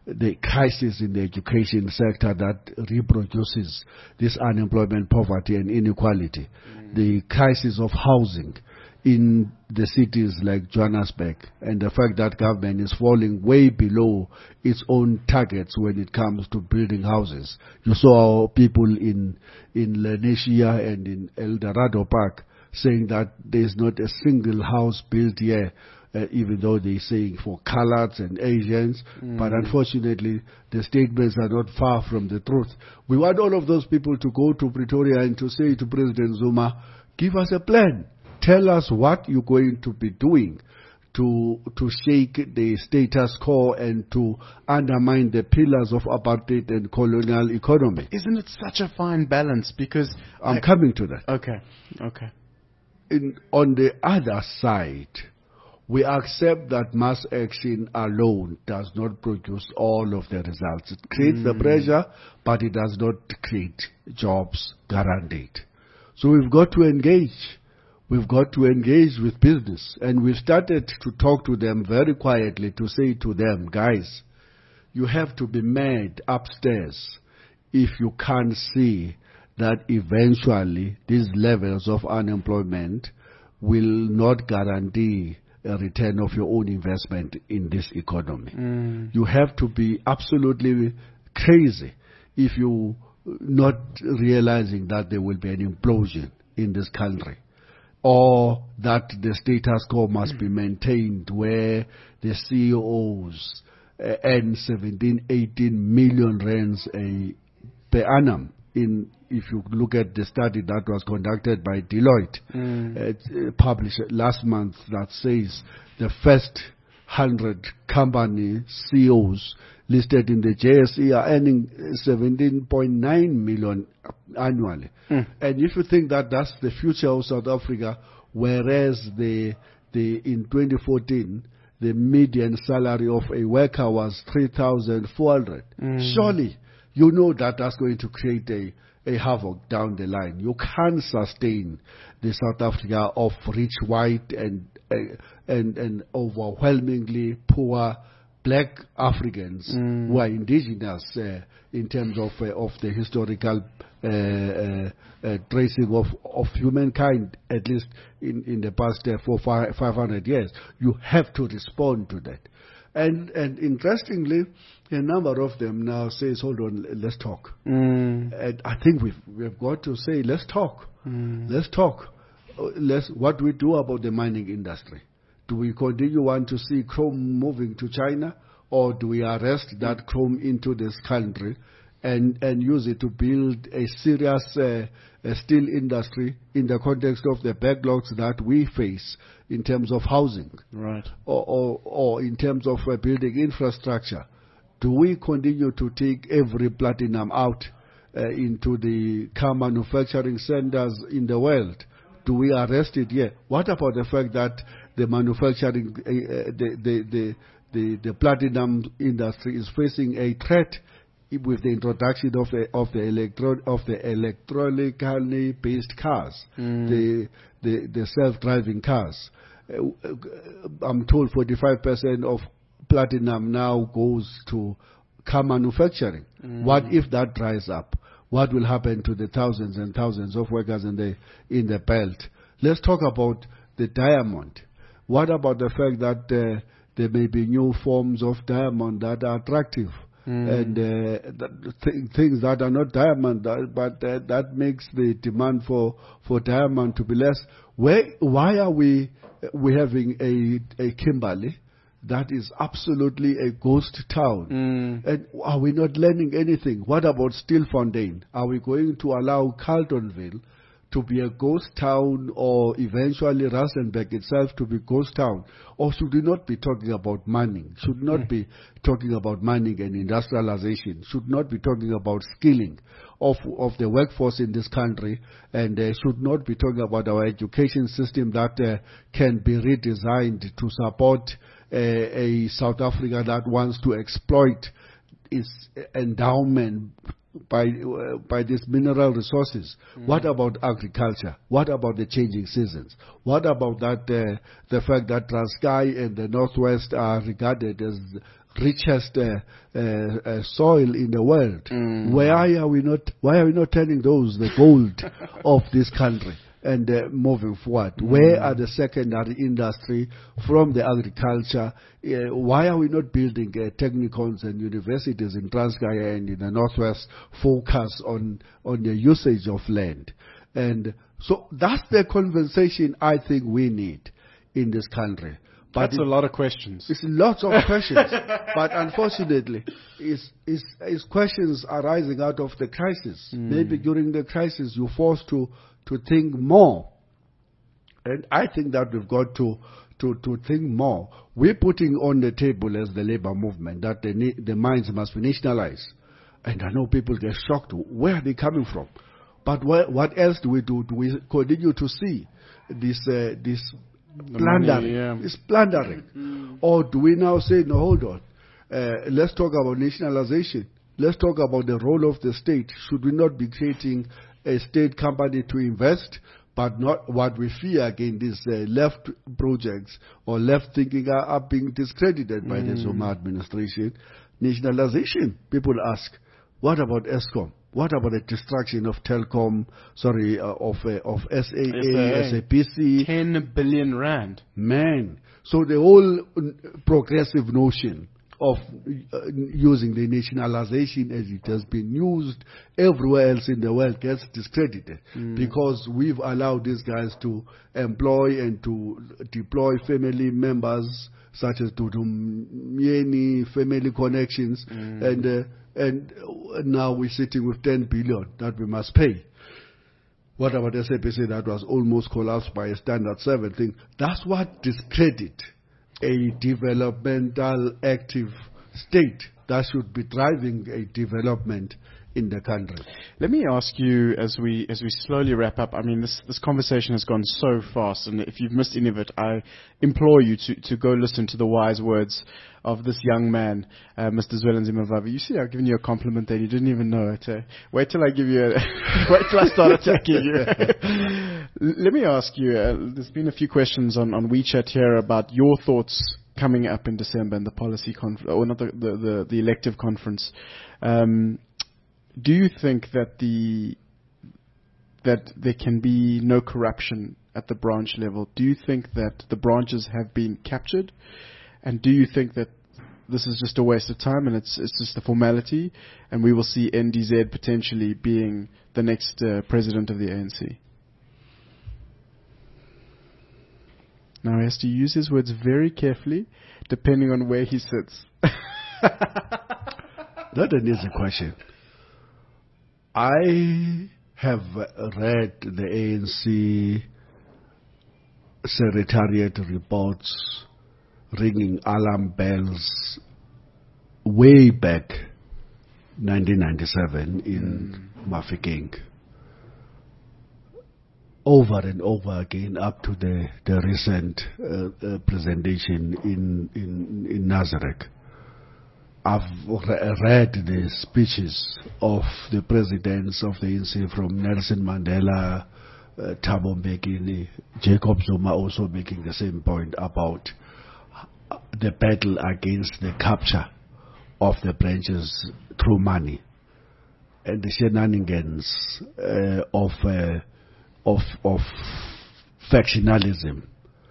the crisis in the education sector that reproduces this unemployment, poverty, and inequality, mm. the crisis of housing in the cities like Johannesburg, and the fact that government is falling way below its own targets when it comes to building houses. You saw people in in Lenasia and in El Dorado Park saying that there's not a single house built here, uh, even though they're saying for coloreds and Asians. Mm. But unfortunately, the statements are not far from the truth. We want all of those people to go to Pretoria and to say to President Zuma, give us a plan. Tell us what you're going to be doing to to shake the status quo and to undermine the pillars of apartheid and colonial economy. Isn't it such a fine balance? Because I'm I, coming to that. Okay, okay. In, on the other side, we accept that mass action alone does not produce all of the results. It creates mm. the pressure, but it does not create jobs guaranteed. So we've got to engage. We've got to engage with business, and we've started to talk to them very quietly to say to them, guys, you have to be mad upstairs if you can't see that eventually these levels of unemployment will not guarantee a return of your own investment in this economy. Mm. You have to be absolutely crazy if you're not realizing that there will be an implosion in this country, or that the status quo must be maintained where the C E Os uh, earn seventeen, eighteen million rands a, per annum. In, if you look at the study that was conducted by Deloitte, mm. uh, uh, published last month, that says the first hundred company C E Os listed in the J S E are earning seventeen point nine million annually. Mm. And if you think that that's the future of South Africa, whereas the the in twenty fourteen the median salary of a worker was three thousand four hundred, mm. surely you know that that's going to create a, a havoc down the line. You can't sustain the South Africa of rich white and uh, and and overwhelmingly poor black Africans mm. who are indigenous uh, in terms of uh, of the historical uh, uh, uh, tracing of, of humankind, at least in, in the past uh, four, five, five hundred years. You have to respond to that. And and interestingly, a number of them now says, hold on, let's talk. Mm. And I think we've, we've got to say, let's talk. Mm. Let's talk. Let's, what do we do about the mining industry? Do we continue want to see chrome moving to China, or do we arrest that chrome into this country and, and use it to build a serious uh, a steel industry in the context of the backlogs that we face in terms of housing, right, or, or, or in terms of uh, building infrastructure? Do we continue to take every platinum out uh, into the car manufacturing centers in the world? Do we arrest it here? What about the fact that the manufacturing, uh, the, the, the, the, the platinum industry is facing a threat with the introduction of the of the electro of the electronically based cars, mm. the the, the self-driving cars? Uh, I'm told forty-five percent of platinum now goes to car manufacturing. Mm. What if that dries up? What will happen to the thousands and thousands of workers in the in the belt? Let's talk about the diamond. What about the fact that uh, there may be new forms of diamond that are attractive? Mm. And uh, th- things that are not diamond, uh, but uh, that makes the demand for, for diamond to be less. Where, why are we we having a, a Kimberley that is absolutely a ghost town? Mm. And are we not learning anything? What about Stilfontein? Are we going to allow Carltonville to be a ghost town, or eventually Rustenburg itself to be ghost town? Or should we not be talking about mining? Should not mm. be talking about mining and industrialization? Should not be talking about skilling of of the workforce in this country? And uh, should not be talking about our education system that uh, can be redesigned to support uh, a South Africa that wants to exploit its endowment by uh, by these mineral resources? Mm. What about agriculture? What about the changing seasons? What about that uh, the fact that Transkei and the Northwest are regarded as richest uh, uh, uh, soil in the world. Mm. Why are we not? Why are we not turning those the gold of this country and uh, moving forward? Mm. Where are the secondary industry from the agriculture? Uh, why are we not building uh, technicons and universities in Transkei and in the Northwest focus on on the usage of land? And so that's the conversation I think we need in this country. But That's it, a lot of questions. It's lots of questions. But unfortunately, it's, it's, it's questions arising out of the crisis. Mm. Maybe during the crisis, you're forced to, to think more. And I think that we've got to, to, to think more. We're putting on the table as the labor movement that the, the mines must be nationalized. And I know people get shocked. Where are they coming from? But what, what else do we do? Do we continue to see this, uh, this plundering? Money, yeah. It's plundering. Mm. Or do we now say, no, hold on, uh, let's talk about nationalization. Let's talk about the role of the state. Should we not be creating a state company to invest, but not what we fear again, these uh, left projects or left thinking are, are being discredited by mm. the Zuma administration. Nationalization, people ask, what about ESCOM? What about the destruction of Telkom, sorry, uh, of uh, of S A A, S A P C? ten billion rand. Man. So the whole uh, progressive notion of uh, using the nationalization as it has been used everywhere else in the world gets discredited mm. because we've allowed these guys to employ and to deploy family members such as Dudu Myeni, family connections, mm. and uh, and now we're sitting with ten billion that we must pay. What about S A P C that was almost collapsed by a Standard seven thing? That's what discredit a developmental active state that should be driving a development in the country. Let me ask you, as we as we slowly wrap up, I mean, this, this conversation has gone so fast, and if you've missed any of it, I implore you to, to go listen to the wise words of this young man, uh, Mister Zwelinzima Vavi. You see, I've given you a compliment that you didn't even know it. Uh, wait till I give you a, wait till I start attacking you. Let me ask you, uh, there's been a few questions on, on WeChat here about your thoughts coming up in December and the policy conference, or not the, the, the, the elective conference. Um, Do you think that the that there can be no corruption at the branch level? Do you think that the branches have been captured? And do you think that this is just a waste of time and it's it's just a formality, and we will see N D Z potentially being the next uh, president of the A N C? Now he has to use his words very carefully, depending on where he sits. Not an easy question. I have read the A N C Secretariat reports ringing alarm bells way back nineteen ninety-seven in mm. Mafikeng. Over and over again up to the, the recent uh, uh, presentation in, in, in Nazareth. I've re- read the speeches of the presidents of the A N C, from Nelson Mandela, uh, Thabo Mbeki, Jacob Zuma also making the same point about the battle against the capture of the branches through money and the shenanigans uh, of, uh, of, of factionalism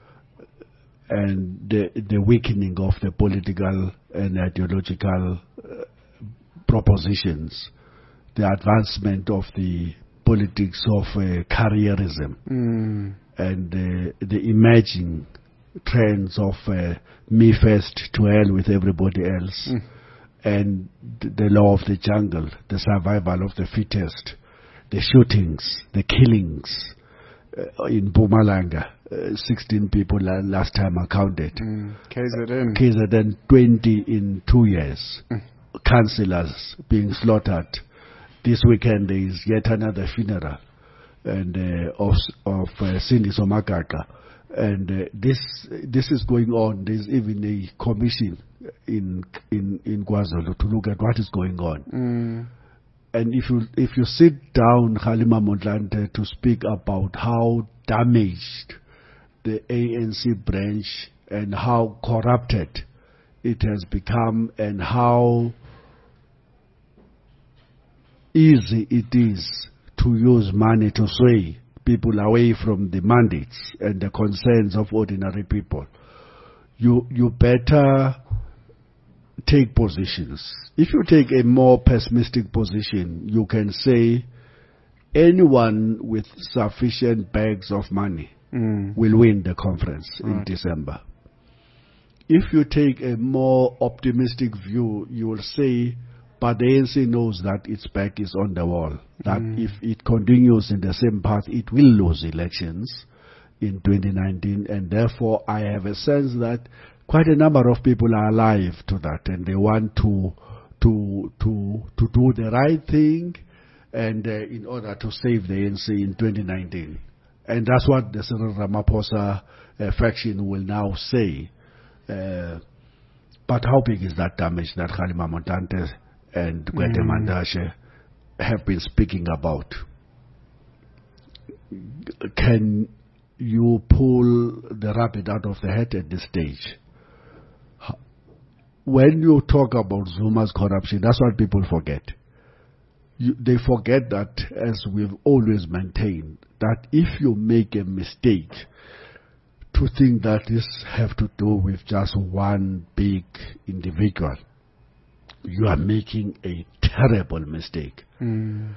and the, the weakening of the political and ideological uh, propositions, the advancement of the politics of uh, careerism, mm. and uh, the emerging trends of uh, me first to hell with everybody else, mm. and th- the law of the jungle, the survival of the fittest, the shootings, the killings uh, in Mpumalanga. Uh, sixteen people uh, last time I counted. Mm. K Z N. K Z N twenty in two years. Mm. Councillors being slaughtered. This weekend there is yet another funeral and uh, of of uh, Cindy Somakaka. And uh, this this is going on. There's even a commission in in in KwaZulu to look at what is going on. Mm. And if you if you sit down, Kgalema Motlanthe, to speak about how damaged the A N C branch and how corrupted it has become and how easy it is to use money to sway people away from the mandates and the concerns of ordinary people. You, you better take positions. If you take a more pessimistic position, you can say anyone with sufficient bags of money mm. will win the conference right. in December. If you take a more optimistic view, you will say, but the A N C knows that its back is on the wall, that mm. if it continues in the same path, it will lose elections in twenty nineteen, and therefore I have a sense that quite a number of people are alive to that, and they want to to to to do the right thing, and uh, in order to save the A N C in twenty nineteen, and that's what the Cyril Ramaphosa uh, faction will now say. Uh, but how big is that damage that Kgalema Motlanthe and Gwede mm. Mantashe have been speaking about? Can you pull the rabbit out of the hat at this stage? When you talk about Zuma's corruption, that's what people forget. You, they forget that, as we've always maintained, that if you make a mistake, to think that this have to do with just one big individual, you are making a terrible mistake. Mm.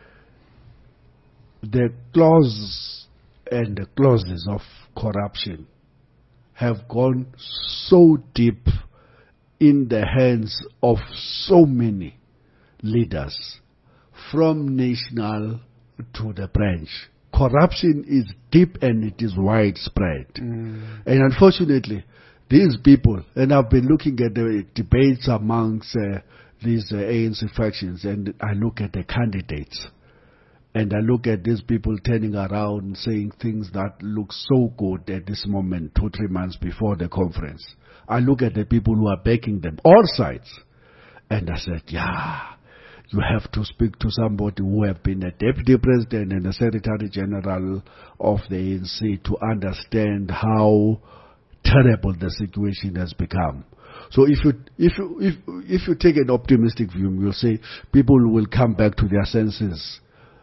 The clause and the clauses of corruption have gone so deep in the hands of so many leaders, from national to the branch. Corruption is deep and it is widespread. Mm. And unfortunately, these people, and I've been looking at the debates amongst uh, these uh, A N C factions, and I look at the candidates, and I look at these people turning around and saying things that look so good at this moment, two, three months before the conference. I look at the people who are backing them, all sides, and I said, yeah, you have to speak to somebody who have been a deputy president and a secretary general of the A N C to understand how terrible the situation has become. So if you if you if if you take an optimistic view, you'll say people will come back to their senses.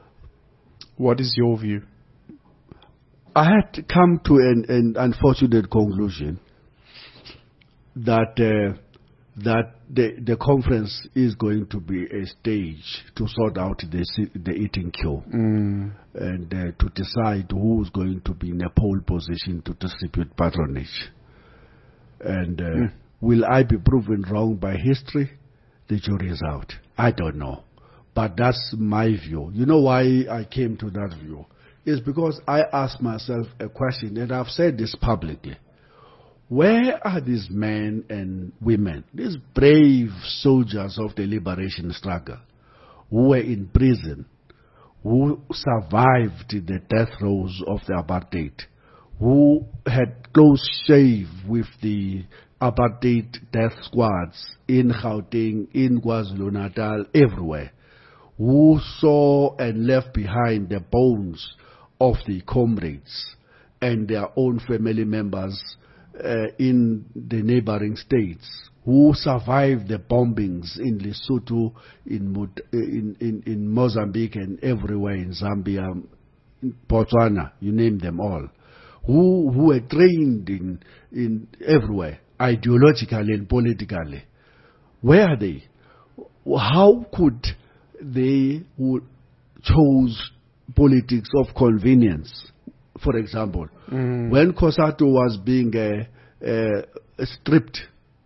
What is your view? I had come to an, an unfortunate conclusion that uh, that the the conference is going to be a stage to sort out the the eating queue mm. and uh, to decide who is going to be in a pole position to distribute patronage. And uh, mm. will I be proven wrong by history? The jury is out. I don't know, but that's my view. You know why I came to that view? It's because I asked myself a question, and I've said this publicly. Where are these men and women, these brave soldiers of the liberation struggle, who were in prison, who survived the death rows of the apartheid, who had close shave with the apartheid death squads in Gauteng, in KwaZulu-Natal, everywhere, who saw and left behind the bones of the comrades and their own family members Uh, in the neighboring states, who survived the bombings in Lesotho, in, Mud, in, in, in Mozambique, and everywhere in Zambia, in Botswana, you name them all, who, who were trained in, in everywhere, ideologically and politically. Where are they? How could they who chose politics of convenience? For example, mm. when Kosato was being uh, uh, stripped,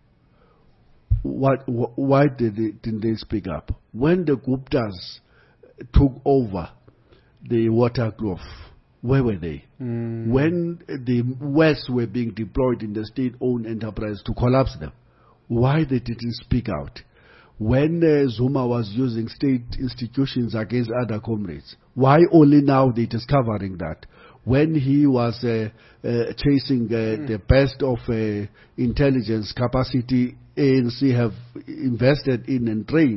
what, wh why did they, didn't they speak up? When the Guptas took over the Waterkloof, where were they? Mm. When the West were being deployed in the state-owned enterprise to collapse them, why they didn't speak out? When uh, Zuma was using state institutions against other comrades, why only now they discovering that? When he was uh, uh, chasing uh, mm. the best of uh, intelligence capacity A N C have invested in and trained,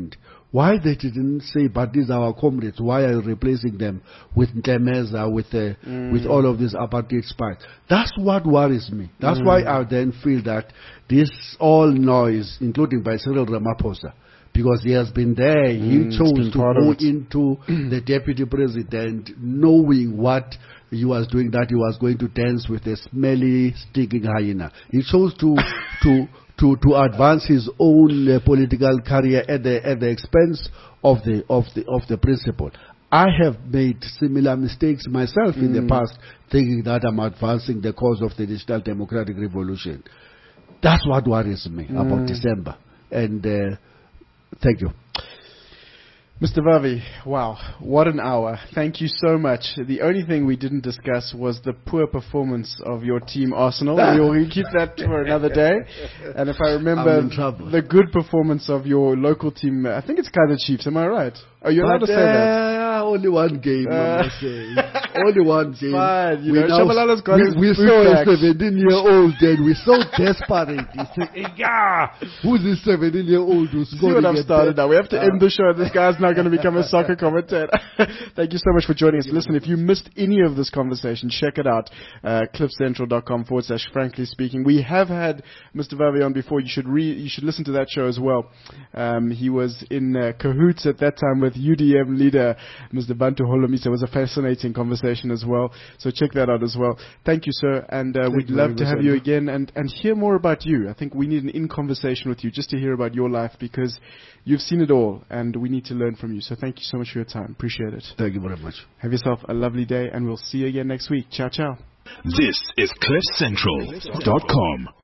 Why they didn't say, but these are our comrades, why are you replacing them with Ntemeza, with uh, Mm. with all of these apartheid spies? That's what worries me. That's Mm. why I then feel that this all noise, including by Cyril Ramaphosa, because he has been there, he Mm, it's chose been to part of go it. into the deputy president knowing what he was doing, that he was going to dance with a smelly, stinking hyena. He chose to to to to advance his own uh, political career at the at the expense of the of the of the principle. I have made similar mistakes myself in the Mm. past, thinking that I'm advancing the cause of the digital democratic revolution. That's what worries me about Mm. December. And uh, thank you. Mister Vavi, wow, what an hour. Thank you so much. The only thing we didn't discuss was the poor performance of your team, Arsenal. We'll keep that for another day. And if I remember, I'm in trouble. the good performance of your local team, I think it's Kaizer Chiefs, am I right? Are you allowed But, to say that? uh, only one game, Uh, I must say. Only one game. Fine, you We know, now- Shabalala's got we, his we boot saw back. a seventeen-year-old and we're so desperate. He said, yeah, who's this seventeen-year-old who's See scoring what I've at started that?" now. We have to Uh, end the show. This guy's now going to become a soccer commentator. Thank you so much for joining us. Listen, if you missed any of this conversation, check it out. Uh, cliffcentral.com forward slash frankly speaking. We have had Mister Vavi on before. You should re- you should listen to that show as well. Um, he was in uh, cahoots at that time with U D M leader Mister Bantu Holomisa. It was a fascinating conversation as well. So check that out as well. Thank you, sir. And uh, Thank we'd you love very to much, have you Andrew. again and, and hear more about you. I think we need an in-conversation with you just to hear about your life because you've seen it all and we need to learn from you. So thank you so much for your time. Appreciate it. Thank you very much. Have yourself a lovely day and we'll see you again next week. Ciao, ciao. This is cliff central dot com.